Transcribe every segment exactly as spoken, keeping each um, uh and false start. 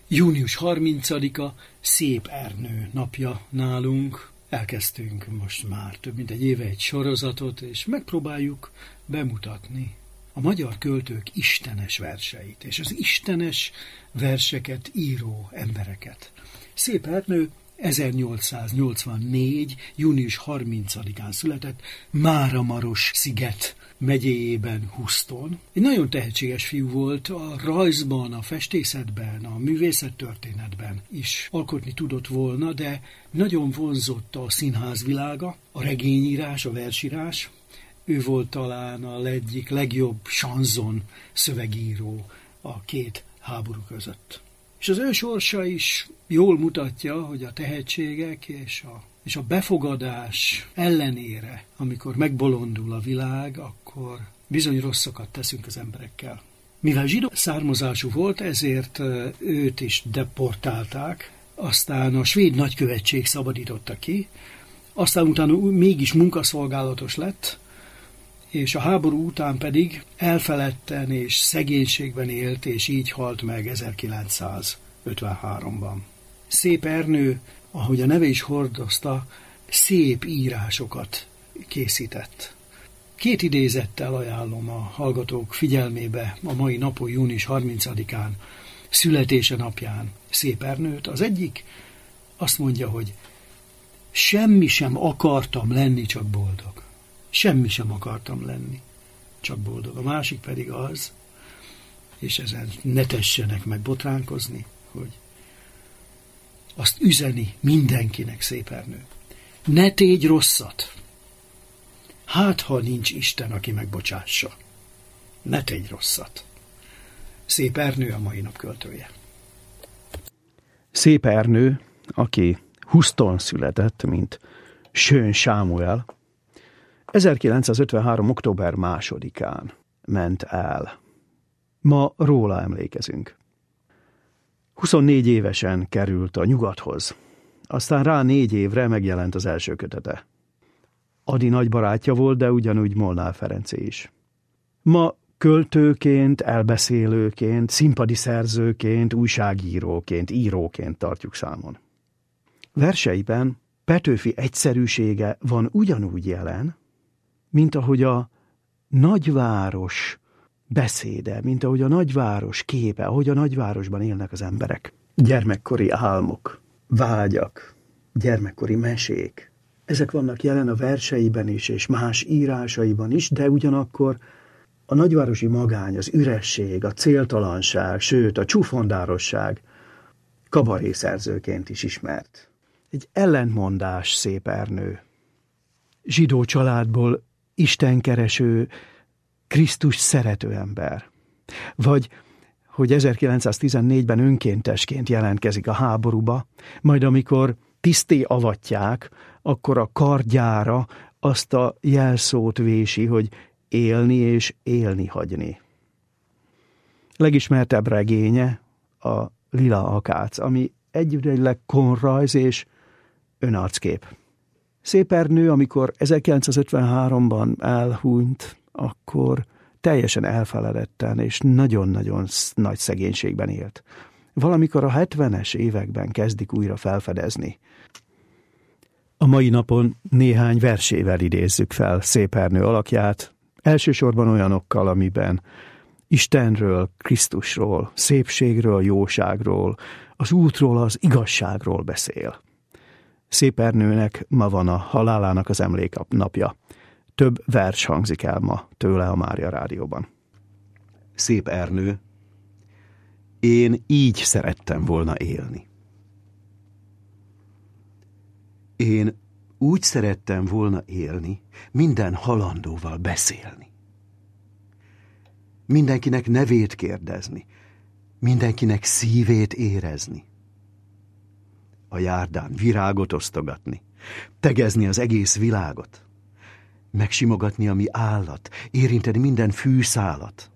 június harmincadika Szép Ernő napja nálunk. Elkezdtünk most már több mint egy éve egy sorozatot, és megpróbáljuk bemutatni a magyar költők istenes verseit, és az istenes verseket író embereket. Szép Ernő ezernyolcszáznyolcvannégy. június harmincadikán született Máramaros sziget megyéjében, Huszton. Egy nagyon tehetséges fiú volt, a rajzban, a festészetben, a művészettörténetben is alkotni tudott volna, de nagyon vonzott a színházvilága, a regényírás, a versírás. Ő volt talán a egyik legjobb sanzon szövegíró a két háború között. És az ő sorsa is jól mutatja, hogy a tehetségek és a, és a befogadás ellenére, amikor megbolondul a világ, akkor bizony rosszakat teszünk az emberekkel. Mivel zsidó származású volt, ezért őt is deportálták, aztán a svéd nagykövetség szabadította ki, aztán utána mégis munkaszolgálatos lett, és a háború után pedig elfeledten és szegénységben élt, és így halt meg ezerkilencszázötvenháromban. Szép Ernő, ahogy a neve is hordozta, szép írásokat készített. Két idézettel ajánlom a hallgatók figyelmébe a mai napon, június harmincadikán, születése napján Szép Ernőt. Az egyik azt mondja, hogy semmi sem akartam lenni, csak boldog. Semmi sem akartam lenni, csak boldog. A másik pedig az, és ezen ne tessenek meg botránkozni, hogy azt üzeni mindenkinek Szép Ernő. Ne tégy rosszat, hát ha nincs Isten, aki megbocsássa. Ne tégy rosszat. Szép Ernő a mai nap költője. Szép Ernő, aki Huszton született, mint Schön Sámuel, ezerkilencszázötvenhárom. október másodikán ment el. Ma róla emlékezünk. huszonnégy évesen került a nyugathoz, aztán rá négy évre megjelent az első kötete. Ady nagy barátja volt, de ugyanúgy Molnár Ferencé is. Ma költőként, elbeszélőként, színpadi szerzőként, újságíróként, íróként tartjuk számon. Verseiben Petőfi egyszerűsége van ugyanúgy jelen, mint ahogy a nagyváros beszéde, mint ahogy a nagyváros képe, ahogy a nagyvárosban élnek az emberek. Gyermekkori álmok, vágyak, gyermekkori mesék. Ezek vannak jelen a verseiben is, és más írásaiban is, de ugyanakkor a nagyvárosi magány, az üresség, a céltalanság, sőt a csúfondárosság kabarészerzőként is ismert. Egy ellentmondás Szép Ernő. Zsidó családból istenkereső, Krisztus szerető ember. Vagy, hogy ezerkilencszáztizennégyben önkéntesként jelentkezik a háborúba, majd amikor tiszté avatják, akkor a kardjára azt a jelszót vési, hogy élni és élni hagyni. Legismertebb regénye a Lila akác, ami egyidejűleg konrajz és önarckép. Szép Ernő, amikor ezerkilencszázötvenháromban elhunyt, akkor teljesen elfeledetten és nagyon-nagyon nagy szegénységben élt. Valamikor a hetvenes években kezdik újra felfedezni. A mai napon néhány versével idézzük fel Szép Ernő alakját, elsősorban olyanokkal, amiben Istenről, Krisztusról, szépségről, jóságról, az útról, az igazságról beszél. Szép Ernőnek ma van a halálának az emléknapja. Több vers hangzik el ma tőle a Mária Rádióban. Szép Ernő, én így szerettem volna élni. Én úgy szerettem volna élni, minden halandóval beszélni. Mindenkinek nevét kérdezni, mindenkinek szívét érezni. A járdán virágot osztogatni, tegezni az egész világot, megsimogatni, ami állat, érinteni minden fűszálat,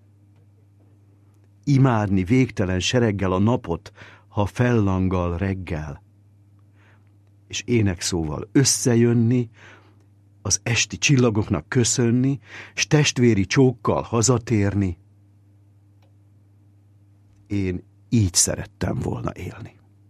imádni végtelen sereggel a napot, ha fellangal reggel, és énekszóval összejönni, az esti csillagoknak köszönni, s testvéri csókkal hazatérni. Én így szerettem volna élni.